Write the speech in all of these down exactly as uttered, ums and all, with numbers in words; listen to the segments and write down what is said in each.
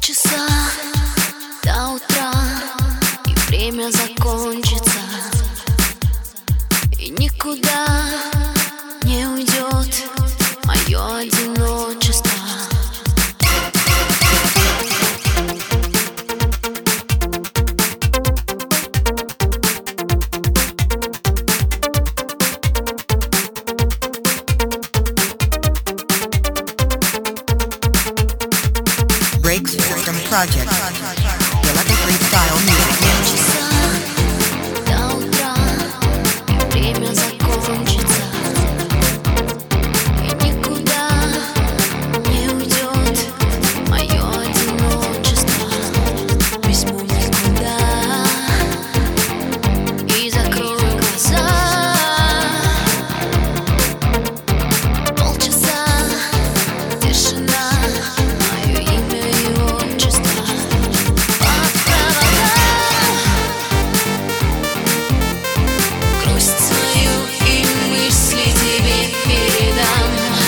Полчаса до утра, и время закончится, и никуда не уйдет мое одиночество. Breaks System Project. Electric Freestyle Music Mix. До утра, и время закончится, и никуда не уйдет мое одиночество. Письмо никуда, и закрою глаза. Полчаса тишина, мое имя и отчество. По проводам грусть свою и мысли тебе передам.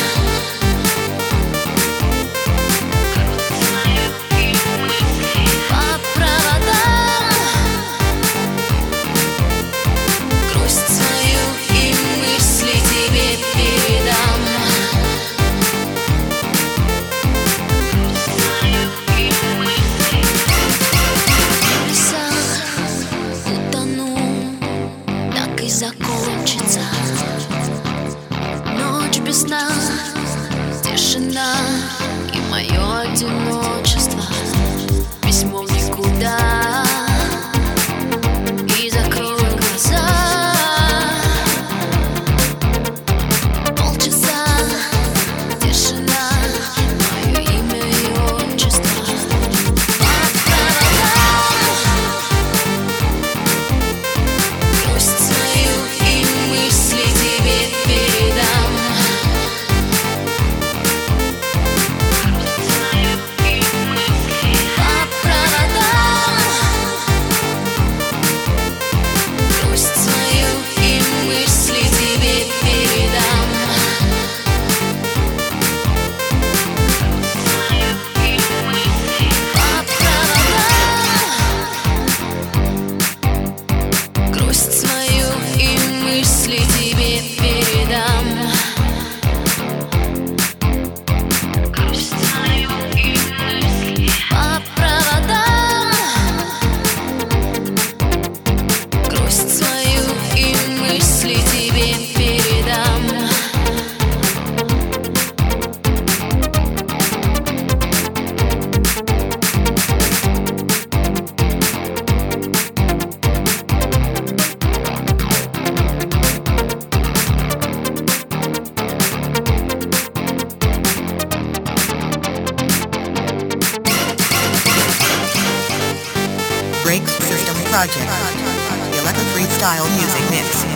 По проводам грусть свою и мысли тебе передам. Утону, так и закончится. Ночь без сна, тишина и мое одиночество. Письмо в никуда, и закрою глаза. Полчаса тишина, мое имя и отчество. По проводам грусть свою и мысли тебе передам. По проводам грусть свою и мысли тебе передам. По проводам грусть свою и мысли тебе передам. Грусть свою и мысли. По проводам грусть свою и мысли тебе передам. Breaks System Project. Electric Freestyle Music Mix.